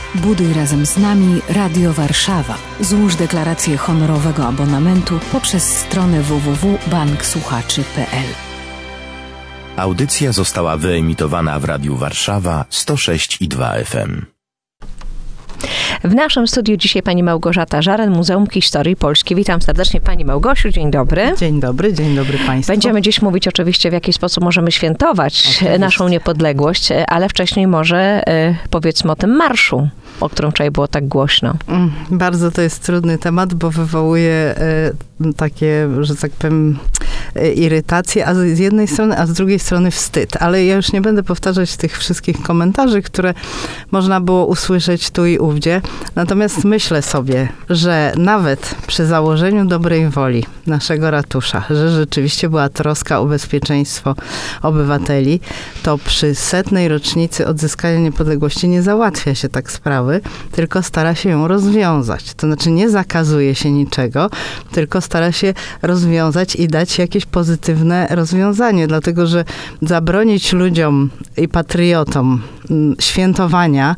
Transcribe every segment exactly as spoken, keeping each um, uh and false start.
Buduj razem z nami Radio Warszawa. Złóż deklarację honorowego abonamentu poprzez stronę w w w kropka bank słuchaczy kropka p l. Audycja została wyemitowana w Radiu Warszawa sto sześć i dwa F M. W naszym studiu dzisiaj pani Małgorzata Żaren, Muzeum Historii Polski. Witam serdecznie pani Małgosiu, dzień dobry. Dzień dobry, dzień dobry państwu. Będziemy dziś mówić oczywiście, w jaki sposób możemy świętować oczywiście naszą niepodległość, ale wcześniej może powiedzmy o tym marszu, o którym wczoraj było tak głośno. Bardzo to jest trudny temat, bo wywołuje takie, że tak powiem, irytację, a z jednej strony, a z drugiej strony wstyd. Ale ja już nie będę powtarzać tych wszystkich komentarzy, które można było usłyszeć tu i ówdzie. Natomiast myślę sobie, że nawet przy założeniu dobrej woli naszego ratusza, że rzeczywiście była troska o bezpieczeństwo obywateli, to przy setnej rocznicy odzyskania niepodległości nie załatwia się tak sprawy, tylko stara się ją rozwiązać. To znaczy nie zakazuje się niczego, tylko stara się rozwiązać i dać jakieś pozytywne rozwiązanie, dlatego że zabronić ludziom i patriotom świętowania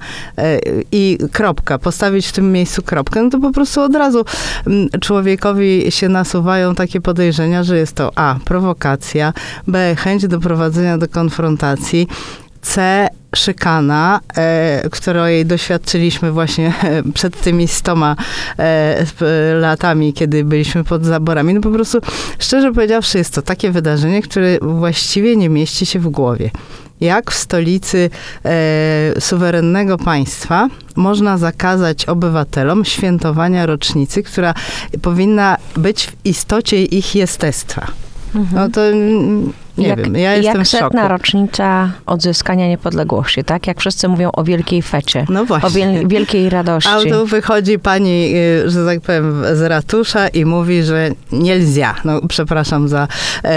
i kropka, postawić w tym miejscu kropkę, no to po prostu od razu człowiekowi się nasuwają takie podejrzenia, że jest to a. prowokacja, b. chęć doprowadzenia do konfrontacji, c. szykana, e, której doświadczyliśmy właśnie przed tymi stoma e, latami, kiedy byliśmy pod zaborami. No po prostu, szczerze powiedziawszy, jest to takie wydarzenie, które właściwie nie mieści się w głowie. Jak w stolicy e, suwerennego państwa można zakazać obywatelom świętowania rocznicy, która powinna być w istocie ich jestestwa? Mhm. No to nie jak, wiem, ja jestem jak w szoku. setna rocznica odzyskania niepodległości, tak? Jak wszyscy mówią o wielkiej fecie, no właśnie. O wiel, wielkiej radości. A tu wychodzi pani, że tak powiem, z ratusza i mówi, że nie lzia. No przepraszam za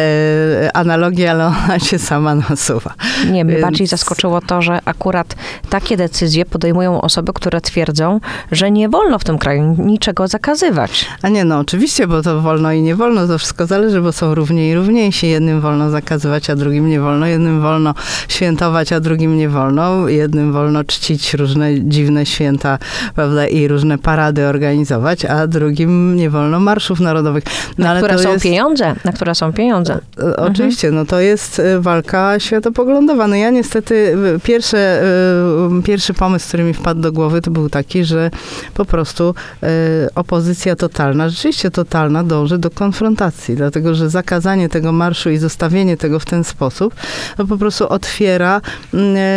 e, analogię, ale ona się sama nasuwa. Nie, mnie Więc... bardziej zaskoczyło to, że akurat takie decyzje podejmują osoby, które twierdzą, że nie wolno w tym kraju niczego zakazywać. A nie, no oczywiście, bo to wolno i nie wolno, to wszystko zależy, bo są równi i równiejsi. Jednym wolno zakazywać, a drugim nie wolno. Jednym wolno świętować, a drugim nie wolno. Jednym wolno czcić różne dziwne święta, prawda, i różne parady organizować, a drugim nie wolno marszów narodowych. No, na ale które to są jest... pieniądze, na które są pieniądze. Oczywiście, mhm. no to jest walka światopoglądowa. No ja niestety, pierwsze, pierwszy pomysł, który mi wpadł do głowy, to był taki, że po prostu opozycja totalna, rzeczywiście totalna, dąży do konfrontacji, dlatego, że zakazanie tego marszu i zostawienie tego w ten sposób, no po prostu otwiera e,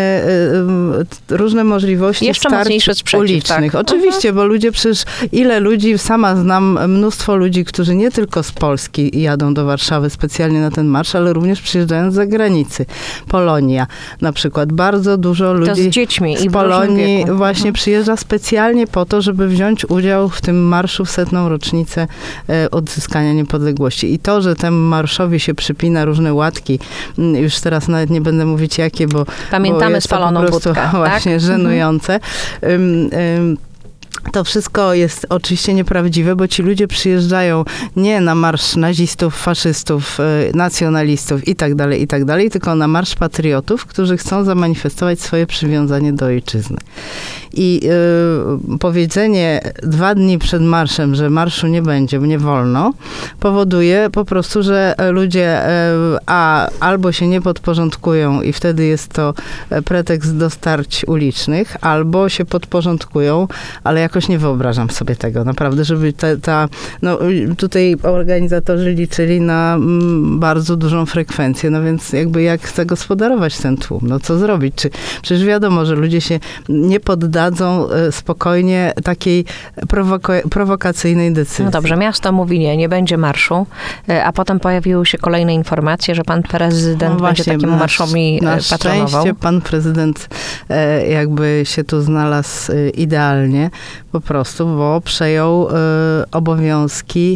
e, różne możliwości jeszcze starć mocniejszy sprzeciw, ulicznych. tak? Oczywiście, uh-huh. bo ludzie przecież, ile ludzi, sama znam mnóstwo ludzi, którzy nie tylko z Polski jadą do Warszawy specjalnie na ten marsz, ale również przyjeżdżają z zagranicy. Polonia na przykład. Bardzo dużo ludzi to z dziećmi z i Polonii właśnie uh-huh. przyjeżdża specjalnie po to, żeby wziąć udział w tym marszu w setną rocznicę e, odzyskania niepodległości. I to, że temu marszowi się przypina różne łatki, już teraz nawet nie będę mówić jakie, bo pamiętamy bo jest spaloną to po prostu budkę, właśnie tak? żenujące. Um, um, To wszystko jest oczywiście nieprawdziwe, bo ci ludzie przyjeżdżają nie na marsz nazistów, faszystów, nacjonalistów i tak dalej, i tak dalej, tylko na marsz patriotów, którzy chcą zamanifestować swoje przywiązanie do ojczyzny. I y, powiedzenie dwa dni przed marszem, że marszu nie będzie, nie wolno, powoduje po prostu, że ludzie y, a albo się nie podporządkują i wtedy jest to pretekst do starć ulicznych, albo się podporządkują, ale jakoś nie wyobrażam sobie tego, naprawdę, żeby ta, ta no tutaj organizatorzy liczyli na mm, bardzo dużą frekwencję, no więc jakby jak zagospodarować ten tłum, no co zrobić? Czy, przecież wiadomo, że ludzie się nie poddadzą spokojnie takiej prowoko- prowokacyjnej decyzji. No dobrze, miasto mówi nie, nie będzie marszu, a potem pojawiły się kolejne informacje, że pan prezydent no właśnie, będzie takiemu marszowi na patronował. Na szczęście pan prezydent jakby się tu znalazł idealnie, po prostu, bo przejął obowiązki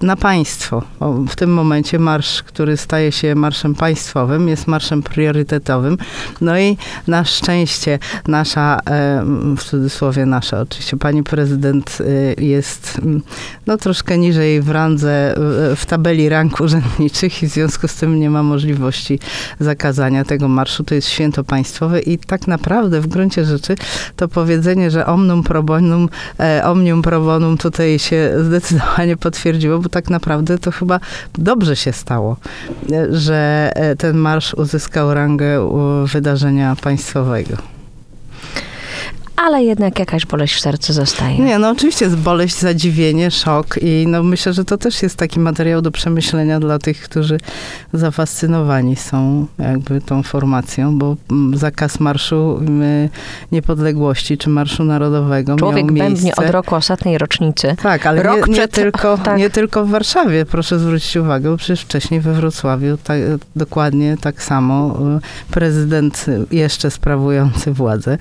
na państwo. O, w tym momencie marsz, który staje się marszem państwowym, jest marszem priorytetowym. No i na szczęście nasza, w cudzysłowie nasza, oczywiście pani prezydent jest no, troszkę niżej w randze, w tabeli rang urzędniczych i w związku z tym nie ma możliwości zakazania tego marszu. To jest święto państwowe i tak naprawdę w gruncie rzeczy to powiedzenie, że omnium pro bonum, omnium pro bonum tutaj się zdecydowanie potwierdziło, bo tak naprawdę to chyba dobrze się stało, że ten marsz uzyskał rangę wydarzenia państwowego. Ale jednak jakaś boleść w sercu zostaje. Nie, no oczywiście jest boleść, zadziwienie, szok i no myślę, że to też jest taki materiał do przemyślenia dla tych, którzy zafascynowani są jakby tą formacją, bo zakaz Marszu Niepodległości czy Marszu Narodowego Człowiek miał miejsce. bębnie od roku ostatniej rocznicy. Tak, ale Rok nie, nie, przed... tylko, tak. nie tylko w Warszawie, proszę zwrócić uwagę, bo przecież wcześniej we Wrocławiu tak, dokładnie tak samo prezydent jeszcze sprawujący władzę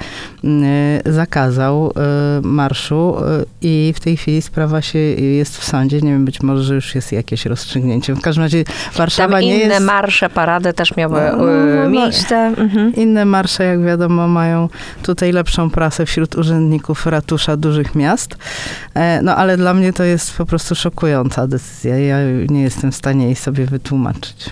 zakazał y, marszu y, i w tej chwili sprawa się jest w sądzie. Nie wiem, być może, że już jest jakieś rozstrzygnięcie. W każdym razie Warszawa Tam nie inne jest... marsze, parady też miały no, no, no, miejsce. Mhm. Inne marsze, jak wiadomo, mają tutaj lepszą prasę wśród urzędników ratusza dużych miast. E, no, ale dla mnie to jest po prostu szokująca decyzja. Ja nie jestem w stanie jej sobie wytłumaczyć.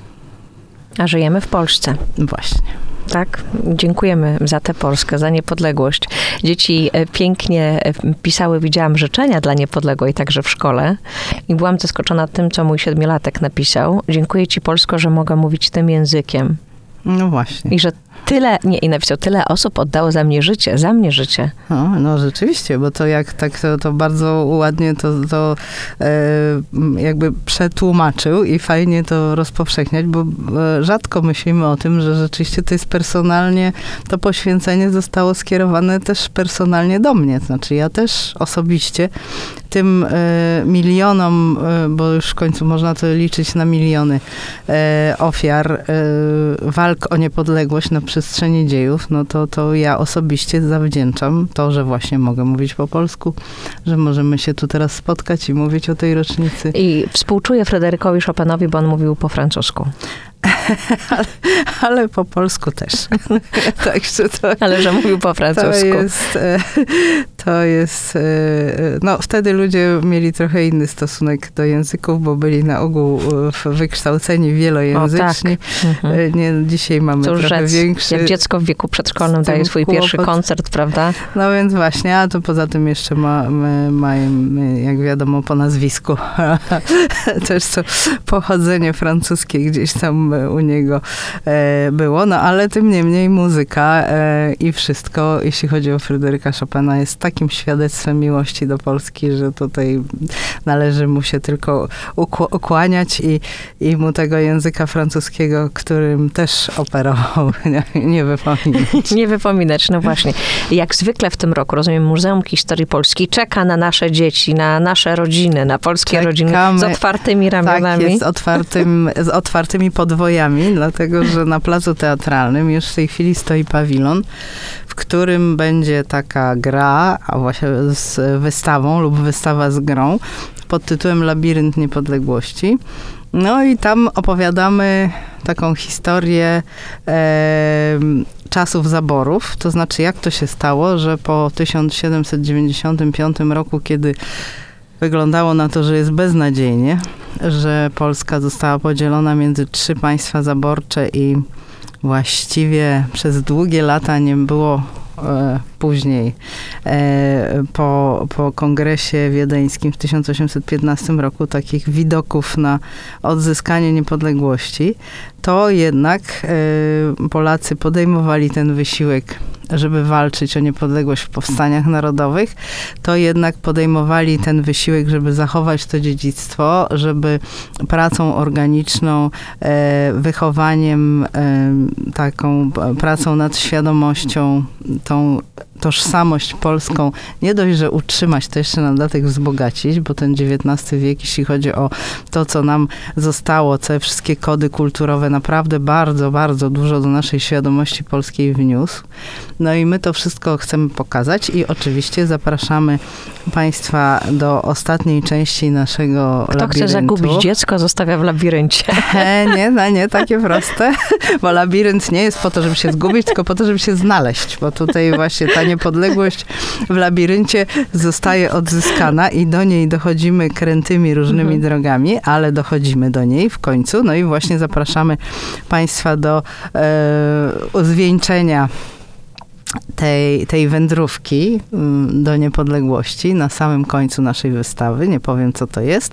A żyjemy w Polsce. Właśnie. Tak, dziękujemy za tę Polskę, za niepodległość. Dzieci pięknie pisały, widziałam, życzenia dla niepodległej także w szkole i byłam zaskoczona tym, co mój siedmiolatek napisał. Dziękuję ci, Polsko, że mogę mówić tym językiem. No właśnie. I że tyle, nie, i napisał, tyle osób oddało za mnie życie, za mnie życie. No, no rzeczywiście, bo to jak tak to, to bardzo ładnie to, to e, jakby przetłumaczył i fajnie to rozpowszechniać, bo e, rzadko myślimy o tym, że rzeczywiście to jest personalnie, to poświęcenie zostało skierowane też personalnie do mnie. Znaczy ja też osobiście tym e, milionom, e, bo już w końcu można to liczyć na miliony e, ofiar e, walk o niepodległość na przestrzeni dziejów, no to, to ja osobiście zawdzięczam to, że właśnie mogę mówić po polsku, że możemy się tu teraz spotkać i mówić o tej rocznicy. I współczuję Fryderykowi Chopinowi, bo on mówił po francusku. ale, ale po polsku też. Także to, ale że mówił po francusku. To jest, to jest, no wtedy ludzie mieli trochę inny stosunek do języków, bo byli na ogół wykształceni wielojęzyczni. O, tak. mhm. Nie, dzisiaj mamy Cóż trochę rzec, większy... Jak dziecko w wieku przedszkolnym daje swój kłopot. Pierwszy koncert, prawda? No więc właśnie, a to poza tym jeszcze ma, mają, jak wiadomo, po nazwisku też to pochodzenie francuskie gdzieś tam u niego e, było, no ale tym niemniej muzyka e, i wszystko, jeśli chodzi o Fryderyka Chopina, jest takim świadectwem miłości do Polski, że tutaj należy mu się tylko ukł- ukłaniać i, i mu tego języka francuskiego, którym też operował, nie, nie wypominać. Nie wypominać, no właśnie. Jak zwykle w tym roku, rozumiem, Muzeum Historii Polski czeka na nasze dzieci, na nasze rodziny, na polskie Czekamy, rodziny z otwartymi ramionami. Tak, jest otwartym, z otwartymi podwojami, dlatego, że na Placu Teatralnym już w tej chwili stoi pawilon, w którym będzie taka gra, a właśnie z wystawą lub wystawa z grą pod tytułem Labirynt Niepodległości. No i tam opowiadamy taką historię e, czasów zaborów, to znaczy jak to się stało, że po tysiąc siedemset dziewięćdziesiątym piątym roku, kiedy wyglądało na to, że jest beznadziejnie, że Polska została podzielona między trzy państwa zaborcze i właściwie przez długie lata nie było e, później e, po, po kongresie wiedeńskim w tysiąc osiemset piętnastym roku takich widoków na odzyskanie niepodległości, to jednak e, Polacy podejmowali ten wysiłek, żeby walczyć o niepodległość w powstaniach narodowych, to jednak podejmowali ten wysiłek, żeby zachować to dziedzictwo, żeby pracą organiczną, e, wychowaniem, e, taką pracą nad świadomością, tą tożsamość polską nie dość, że utrzymać, to jeszcze na dodatek wzbogacić, bo ten dziewiętnasty wiek, jeśli chodzi o to, co nam zostało, te wszystkie kody kulturowe, naprawdę bardzo, bardzo dużo do naszej świadomości polskiej wniósł. No i my to wszystko chcemy pokazać i oczywiście zapraszamy Państwa do ostatniej części naszego Kto labiryntu. chce zagubić dziecko, zostawia w labiryncie. E, nie, no nie takie proste, bo labirynt nie jest po to, żeby się zgubić, tylko po to, żeby się znaleźć, bo tutaj właśnie ta niepodległość w labiryncie zostaje odzyskana i do niej dochodzimy krętymi różnymi mhm. drogami, ale dochodzimy do niej w końcu. No i właśnie zapraszamy Państwa do e, zwieńczenia tej, tej wędrówki do niepodległości na samym końcu naszej wystawy. Nie powiem, co to jest.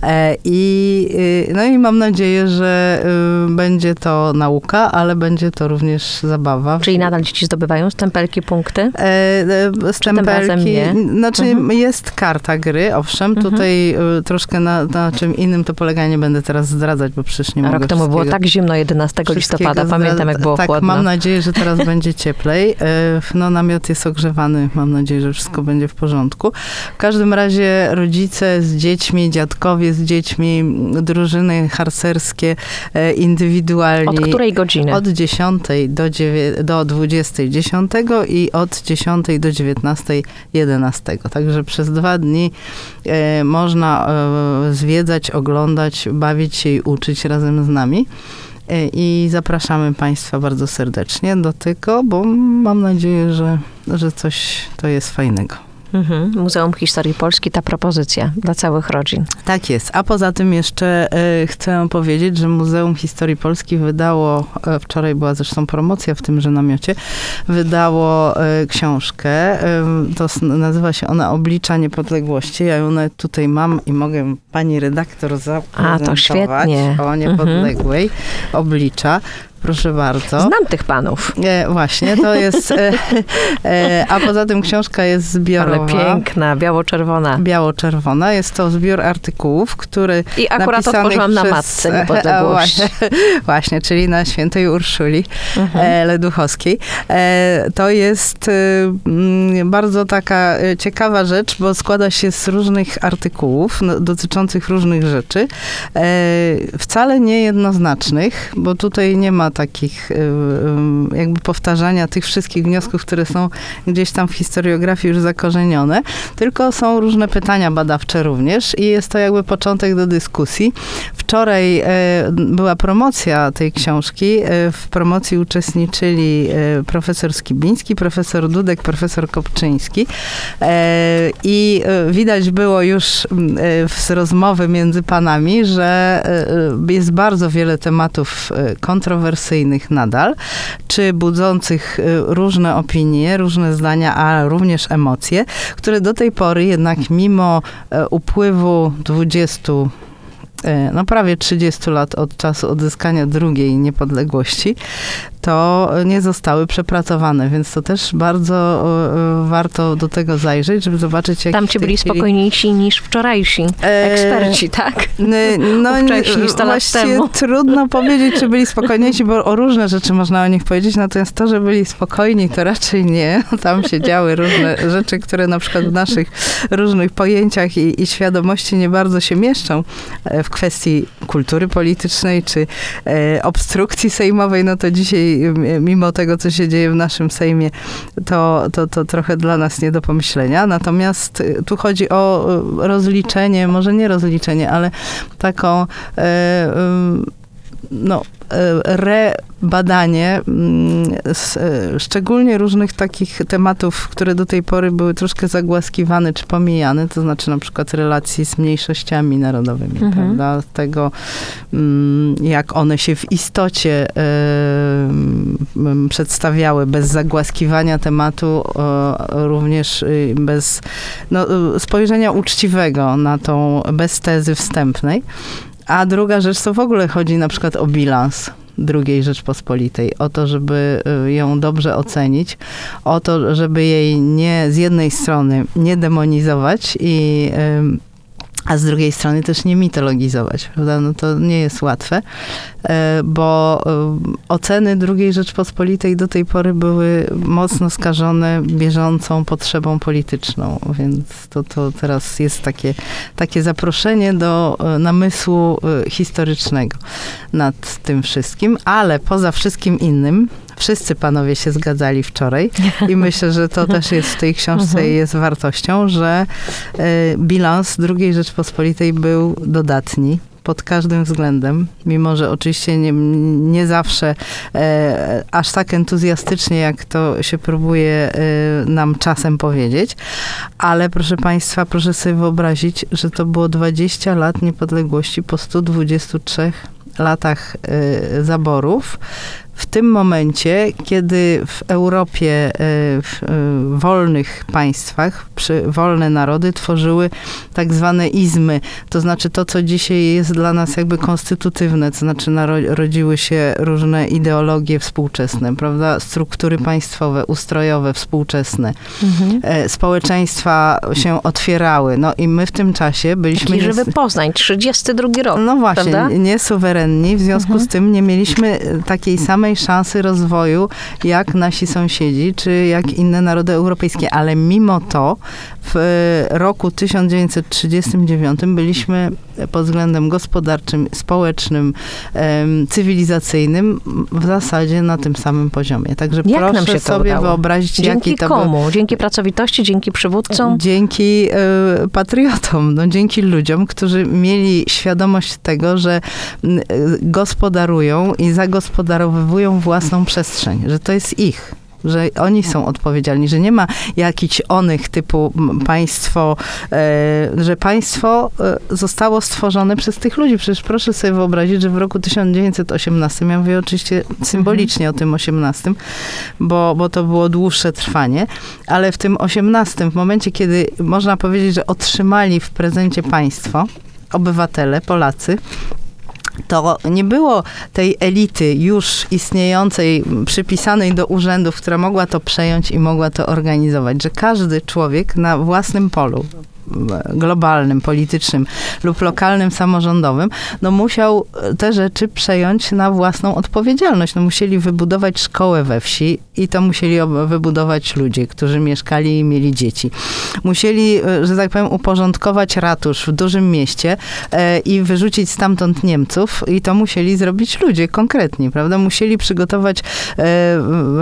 I, no i mam nadzieję, że będzie to nauka, ale będzie to również zabawa. Czyli nadal dzieci zdobywają stempelki, punkty? Stempelki. Znaczy mhm. jest karta gry, owszem. Mhm. Tutaj troszkę na, na czym innym to polega, nie będę teraz zdradzać, bo przecież nie A mogę rok temu było tak zimno, jedenastego listopada. Pamiętam, jak było tak, chłodno. Mam nadzieję, że teraz będzie cieplej. No, namiot jest ogrzewany. Mam nadzieję, że wszystko będzie w porządku. W każdym razie rodzice z dziećmi, dziadkowie z dziećmi, drużyny harcerskie indywidualnie. Od której godziny? Od dziesiątej do, do dwudziestej dziesiątego i od dziesiątej do dziewiętnastej jedenastego. Także przez dwa dni e, można e, zwiedzać, oglądać, bawić się i uczyć razem z nami. I zapraszamy Państwa bardzo serdecznie do tego, bo mam nadzieję, że, że coś to jest fajnego. Mhm. Muzeum Historii Polski, ta propozycja dla całych rodzin. Tak jest. A poza tym jeszcze e, chcę powiedzieć, że Muzeum Historii Polski wydało, e, wczoraj była zresztą promocja w tymże namiocie, wydało e, książkę. E, to nazywa się ona Oblicza Niepodległości. Ja ją tutaj mam i mogę pani redaktor zaprezentować. A, to świetnie. O niepodległej. Mhm. Oblicza. Proszę bardzo. Znam tych panów. E, właśnie, to jest... E, e, a poza tym książka jest zbiorowa. Ale piękna, biało-czerwona. Biało-czerwona. Jest to zbiór artykułów, który I akurat otworzyłam przez, na matce niepodległości. E, właśnie, właśnie, czyli na świętej Urszuli mhm. e, Leduchowskiej. E, to jest e, bardzo taka ciekawa rzecz, bo składa się z różnych artykułów no, dotyczących różnych rzeczy. E, wcale nie jednoznacznych, bo tutaj nie ma takich jakby powtarzania tych wszystkich wniosków, które są gdzieś tam w historiografii już zakorzenione, tylko są różne pytania badawcze również i jest to jakby początek do dyskusji. Wczoraj była promocja tej książki. W promocji uczestniczyli profesor Skibiński, profesor Dudek, profesor Kopczyński i widać było już z rozmowy między panami, że jest bardzo wiele tematów kontrowersyjnych nadal, czy budzących różne opinie, różne zdania, a również emocje, które do tej pory jednak mimo upływu dwudziestu no prawie trzydziestu lat od czasu odzyskania drugiej niepodległości, to nie zostały przepracowane, więc to też bardzo y, warto do tego zajrzeć, żeby zobaczyć, jak tam ci byli chwili... spokojniejsi niż wczorajsi eksperci, e, tak? No Wcześniej, sto lat temu. Trudno powiedzieć, czy byli spokojniejsi, bo o różne rzeczy można o nich powiedzieć, natomiast to, że byli spokojni, to raczej nie. Tam się działy różne rzeczy, które na przykład w naszych różnych pojęciach i, i świadomości nie bardzo się mieszczą w kwestii kultury politycznej, czy e, obstrukcji sejmowej, no to dzisiaj mimo tego, co się dzieje w naszym Sejmie, to, to, to trochę dla nas nie do pomyślenia. Natomiast tu chodzi o rozliczenie, może nie rozliczenie, ale taką e, no, rebadanie szczególnie różnych takich tematów, które do tej pory były troszkę zagłaskiwane czy pomijane, to znaczy na przykład relacji z mniejszościami narodowymi, mhm. prawda? Tego, jak one się w istocie przedstawiały bez zagłaskiwania tematu, również bez no, spojrzenia uczciwego na tą, bez tezy wstępnej. A druga rzecz, to w ogóle chodzi na przykład o bilans drugiej Rzeczpospolitej, o to, żeby ją dobrze ocenić, o to, żeby jej nie z jednej strony nie demonizować i a z drugiej strony też nie mitologizować, prawda? No to nie jest łatwe, bo oceny drugiej Rzeczpospolitej do tej pory były mocno skażone bieżącą potrzebą polityczną, więc to, to teraz jest takie, takie zaproszenie do namysłu historycznego nad tym wszystkim, ale poza wszystkim innym, wszyscy panowie się zgadzali wczoraj i myślę, że to też jest w tej książce i jest wartością, że bilans drugiej Rzeczpospolitej był dodatni. Pod każdym względem, mimo że oczywiście nie, nie zawsze e, aż tak entuzjastycznie, jak to się próbuje e, nam czasem powiedzieć, ale proszę Państwa, proszę sobie wyobrazić, że to było dwadzieścia lat niepodległości po stu dwudziestu trzech latach e, zaborów. W tym momencie, kiedy w Europie, w wolnych państwach, przy wolne narody tworzyły tak zwane izmy, to znaczy to, co dzisiaj jest dla nas jakby konstytutywne, to znaczy narodziły się różne ideologie współczesne, prawda, struktury państwowe, ustrojowe, współczesne. Mhm. Społeczeństwa się otwierały, no i my w tym czasie byliśmy... Taki żywy Poznań, trzydziesty drugi rok, no właśnie, prawda? Niesuwerenni, w związku mhm. z tym nie mieliśmy takiej samej szansy rozwoju, jak nasi sąsiedzi, czy jak inne narody europejskie. Ale mimo to w roku tysiąc dziewięćset trzydziestym dziewiątym byliśmy pod względem gospodarczym, społecznym, cywilizacyjnym w zasadzie na tym samym poziomie. Także jak proszę nam się sobie udało? wyobrazić, dzięki jaki to komu? był... Dzięki pracowitości, dzięki przywódcom? Dzięki y, patriotom, no, dzięki ludziom, którzy mieli świadomość tego, że y, gospodarują i zagospodarowują własną przestrzeń, że to jest ich. Że oni są odpowiedzialni, że nie ma jakichś onych typu państwo, e, że państwo e, zostało stworzone przez tych ludzi. Przecież proszę sobie wyobrazić, że w roku tysiąc dziewięćset osiemnastym, ja mówię oczywiście symbolicznie o tym osiemnastym, bo, bo to było dłuższe trwanie, ale w tym osiemnastym, w momencie, kiedy można powiedzieć, że otrzymali w prezencie państwo, obywatele, Polacy, to nie było tej elity już istniejącej, przypisanej do urzędów, która mogła to przejąć i mogła to organizować, że każdy człowiek na własnym polu, globalnym, politycznym lub lokalnym, samorządowym, no musiał te rzeczy przejąć na własną odpowiedzialność. No musieli wybudować szkołę we wsi i to musieli wybudować ludzie, którzy mieszkali i mieli dzieci. Musieli, że tak powiem, uporządkować ratusz w dużym mieście e, i wyrzucić stamtąd Niemców i to musieli zrobić ludzie konkretnie, prawda? Musieli przygotować e, e,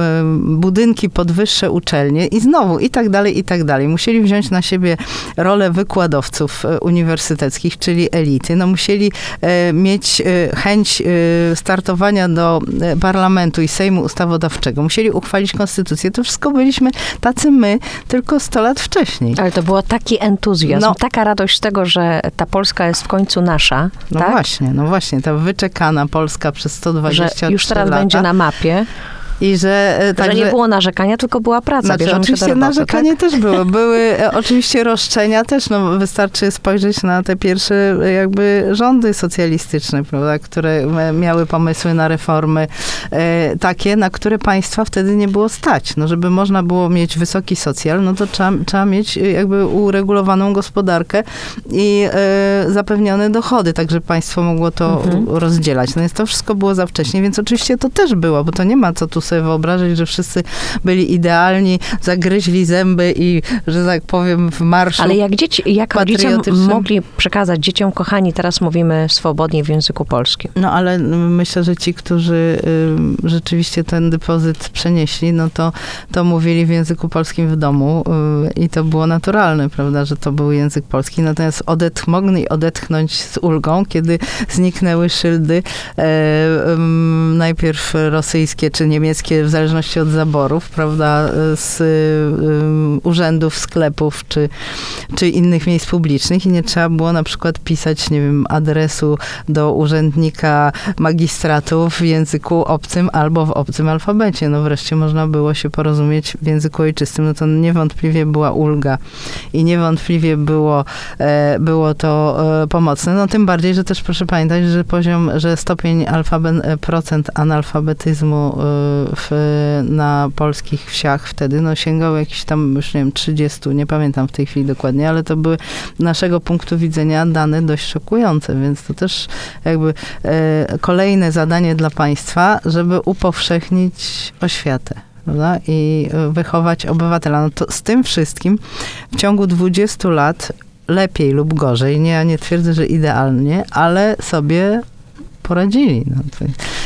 budynki pod wyższe uczelnie i znowu i tak dalej, i tak dalej. Musieli wziąć na siebie rolę wykładowców uniwersyteckich, czyli elity. No musieli e, mieć e, chęć e, startowania do parlamentu i Sejmu Ustawodawczego. Musieli uchwalić konstytucję. To wszystko byliśmy tacy my, tylko sto lat wcześniej. Ale to było taki entuzjazm, no, taka radość z tego, że ta Polska jest w końcu nasza. No tak? właśnie, no właśnie. Ta wyczekana Polska przez sto dwadzieścia trzy że już teraz lata. będzie na mapie. I że, że nie było narzekania, tylko była praca. Znaczy, Bierzemy oczywiście się do roboty, narzekanie tak? też było. Były e, oczywiście roszczenia też, no wystarczy spojrzeć na te pierwsze jakby rządy socjalistyczne, prawda, które miały pomysły na reformy e, takie, na które państwa wtedy nie było stać. No żeby można było mieć wysoki socjal, no to trzeba, trzeba mieć jakby uregulowaną gospodarkę i e, zapewnione dochody, tak żeby państwo mogło to mhm. rozdzielać. No więc to wszystko było za wcześnie, więc oczywiście to też było, bo to nie ma co tu sobie wyobrażać, że wszyscy byli idealni, zagryźli zęby i, że tak powiem, w marszu. Ale jak dzieci, jak rodzice mogli przekazać dzieciom, kochani, teraz mówimy swobodnie w języku polskim. No ale myślę, że ci, którzy y, rzeczywiście ten depozyt przenieśli, no to, to mówili w języku polskim w domu y, i to było naturalne, prawda, że to był język polski. Natomiast odetch, mogli odetchnąć z ulgą, kiedy zniknęły szyldy y, y, najpierw rosyjskie czy niemieckie, w zależności od zaborów, prawda, z y, urzędów, sklepów, czy, czy innych miejsc publicznych i nie trzeba było na przykład pisać, nie wiem, adresu do urzędnika magistratu w języku obcym albo w obcym alfabecie. No wreszcie można było się porozumieć w języku ojczystym. No to niewątpliwie była ulga i niewątpliwie było, e, było to e, pomocne. No tym bardziej, że też proszę pamiętać, że poziom, że stopień alfabet, procent analfabetyzmu e, W, na polskich wsiach wtedy, no sięgał jakiś tam, już nie wiem, trzydzieści, nie pamiętam w tej chwili dokładnie, ale to były z naszego punktu widzenia dane dość szokujące, więc to też jakby e, kolejne zadanie dla państwa, żeby upowszechnić oświatę, prawda? I wychować obywatela. No to z tym wszystkim w ciągu dwudziestu lat lepiej lub gorzej, nie, ja nie twierdzę, że idealnie, ale sobie poradzili. No.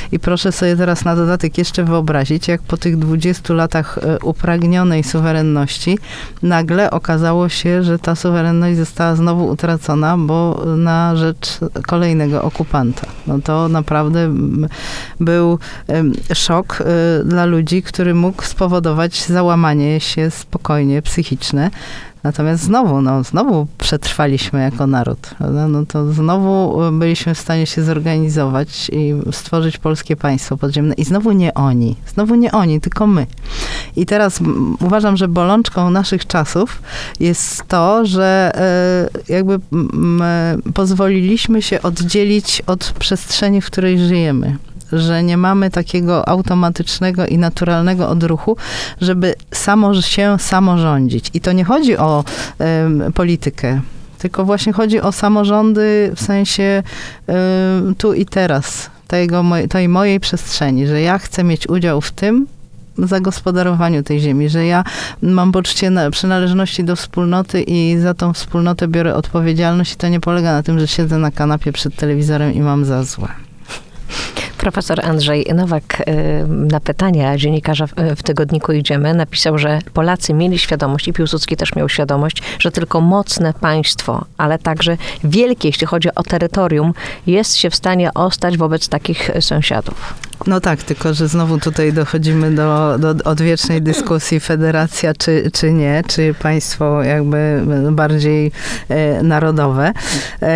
I proszę sobie teraz na dodatek jeszcze wyobrazić, jak po tych dwudziestu latach upragnionej suwerenności nagle okazało się, że ta suwerenność została znowu utracona, bo na rzecz kolejnego okupanta. No to naprawdę był szok dla ludzi, który mógł spowodować załamanie się spokojnie psychiczne. Natomiast znowu, no, znowu przetrwaliśmy jako naród, prawda? No to znowu byliśmy w stanie się zorganizować i stworzyć polskie państwo podziemne. I znowu nie oni, znowu nie oni, tylko my. I teraz m, uważam, że bolączką naszych czasów jest to, że e, jakby m, pozwoliliśmy się oddzielić od przestrzeni, w której żyjemy. Że nie mamy takiego automatycznego i naturalnego odruchu, żeby samo się samorządzić. I to nie chodzi o y, politykę, tylko właśnie chodzi o samorządy w sensie y, tu i teraz, tego, tej mojej przestrzeni, że ja chcę mieć udział w tym zagospodarowaniu tej ziemi, że ja mam poczucie przynależności do wspólnoty i za tą wspólnotę biorę odpowiedzialność i to nie polega na tym, że siedzę na kanapie przed telewizorem i mam za złe. Profesor Andrzej Nowak na pytania dziennikarza w tygodniku Idziemy napisał, że Polacy mieli świadomość i Piłsudski też miał świadomość, że tylko mocne państwo, ale także wielkie, jeśli chodzi o terytorium, jest się w stanie ostać wobec takich sąsiadów. No tak, tylko że znowu tutaj dochodzimy do, do odwiecznej dyskusji federacja czy, czy nie, czy państwo jakby bardziej e, narodowe, e,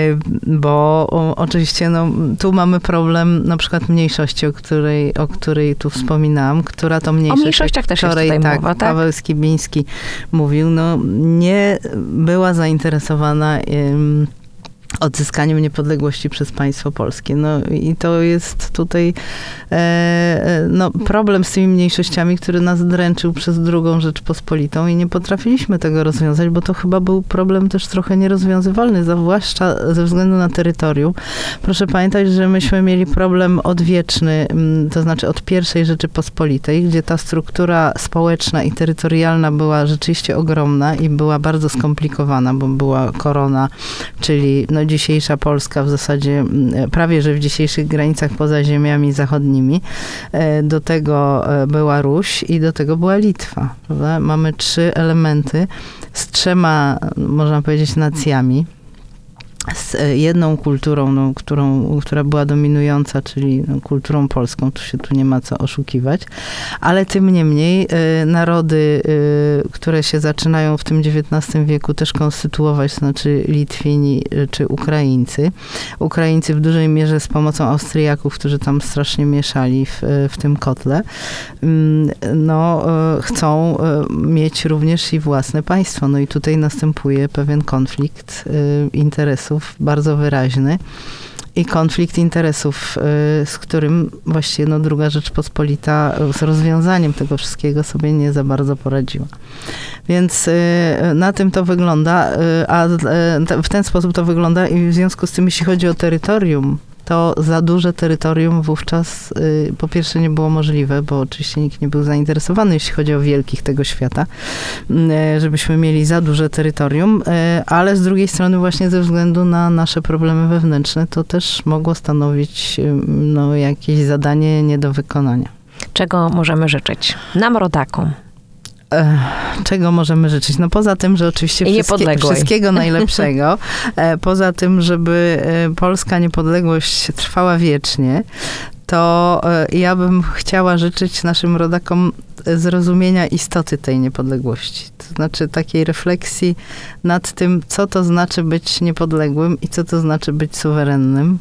bo o, oczywiście no, tu mamy problem na przykład mniejszości, o której, o której tu wspominałam, która to mniejszość... O mniejszościach też wczoraj, jest tutaj tak, mowa, tak? Paweł Skibiński mówił, no nie była zainteresowana ym, odzyskaniem niepodległości przez państwo polskie. No i to jest tutaj e, no, problem z tymi mniejszościami, który nas dręczył przez drugą Rzeczpospolitą i nie potrafiliśmy tego rozwiązać, bo to chyba był problem też trochę nierozwiązywalny, zwłaszcza ze względu na terytorium. Proszę pamiętać, że myśmy mieli problem odwieczny, to znaczy od pierwszej Rzeczypospolitej, gdzie ta struktura społeczna i terytorialna była rzeczywiście ogromna i była bardzo skomplikowana, bo była korona, czyli no, dzisiejsza Polska w zasadzie prawie, że w dzisiejszych granicach poza ziemiami zachodnimi. Do tego była Ruś i do tego była Litwa. Prawda? Mamy trzy elementy z trzema, można powiedzieć, nacjami. Z jedną kulturą, no, którą, która była dominująca, czyli no, kulturą polską, tu się tu nie ma co oszukiwać, ale tym niemniej y, narody, y, które się zaczynają w tym dziewiętnastym wieku też konstytuować, to znaczy Litwini y, czy Ukraińcy. Ukraińcy w dużej mierze z pomocą Austriaków, którzy tam strasznie mieszali w, w tym kotle, y, no, y, chcą y, mieć również i własne państwo. No i tutaj następuje pewien konflikt y, interesów bardzo wyraźny i konflikt interesów, z którym właściwie no, druga Rzeczpospolita z rozwiązaniem tego wszystkiego sobie nie za bardzo poradziła. Więc na tym to wygląda, a w ten sposób to wygląda i w związku z tym, jeśli chodzi o terytorium, to za duże terytorium wówczas y, po pierwsze nie było możliwe, bo oczywiście nikt nie był zainteresowany, jeśli chodzi o wielkich tego świata, y, żebyśmy mieli za duże terytorium, y, ale z drugiej strony właśnie ze względu na nasze problemy wewnętrzne, to też mogło stanowić y, no, jakieś zadanie nie do wykonania. Czego możemy życzyć nam, rodakom? Czego możemy życzyć? No poza tym, że oczywiście wszystkie, wszystkiego najlepszego, poza tym, żeby polska niepodległość trwała wiecznie, to ja bym chciała życzyć naszym rodakom zrozumienia istoty tej niepodległości. To znaczy takiej refleksji nad tym, co to znaczy być niepodległym i co to znaczy być suwerennym.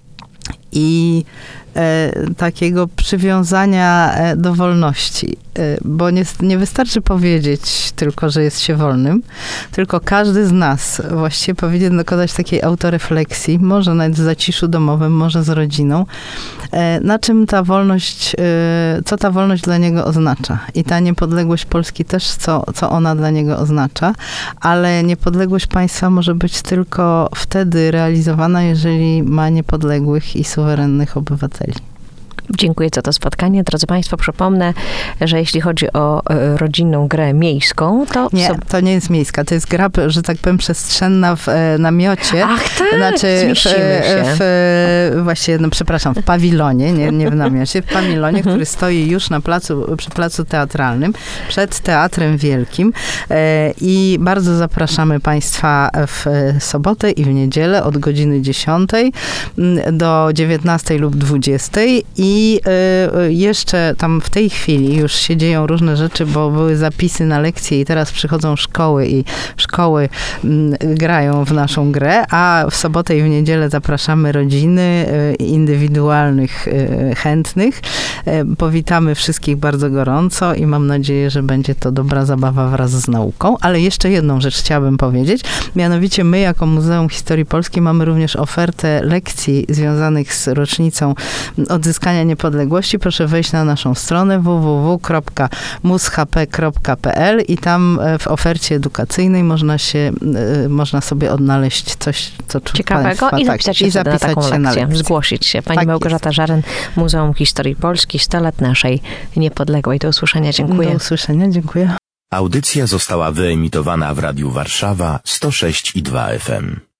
I e, takiego przywiązania e, do wolności, e, bo nie, nie wystarczy powiedzieć tylko, że jest się wolnym, tylko każdy z nas właściwie powinien dokonać takiej autorefleksji, może nawet w zaciszu domowym, może z rodziną, e, na czym ta wolność, e, co ta wolność dla niego oznacza. I ta niepodległość Polski też, co, co ona dla niego oznacza, ale niepodległość państwa może być tylko wtedy realizowana, jeżeli ma niepodległych i suwerennych obywateli. Dziękuję za to spotkanie. Drodzy Państwo, przypomnę, że jeśli chodzi o rodzinną grę miejską, to... Nie, so... to nie jest miejska. To jest gra, że tak powiem, przestrzenna w e, namiocie. Ach tak, znaczy w, się. w, właśnie, no przepraszam, w pawilonie, nie, nie w namiocie, w pawilonie, mhm. który stoi już na placu, przy placu teatralnym, przed Teatrem Wielkim. E, I bardzo zapraszamy Państwa w sobotę i w niedzielę od godziny dziesiątej do dziewiętnastej lub dwudziestej. I I y, jeszcze tam w tej chwili już się dzieją różne rzeczy, bo były zapisy na lekcje i teraz przychodzą szkoły i szkoły y, grają w naszą grę, a w sobotę i w niedzielę zapraszamy rodziny y, indywidualnych y, chętnych. Y, powitamy wszystkich bardzo gorąco i mam nadzieję, że będzie to dobra zabawa wraz z nauką. Ale jeszcze jedną rzecz chciałabym powiedzieć. Mianowicie my jako Muzeum Historii Polski mamy również ofertę lekcji związanych z rocznicą odzyskania niepodległości. Proszę wejść na naszą stronę w w w kropka mus h p kropka p l i tam w ofercie edukacyjnej można się, można sobie odnaleźć coś, co ciekawego Państwa, i zapisać się, tak, i zapisać na taką się lekcję, na lekcję. Zgłosić się. Pani tak Małgorzata jest. Żaren, Muzeum Historii Polski, sto lat naszej niepodległej. Do usłyszenia, dziękuję. Do usłyszenia, dziękuję. Audycja została wyemitowana w Radiu Warszawa sto sześć i dwa F M.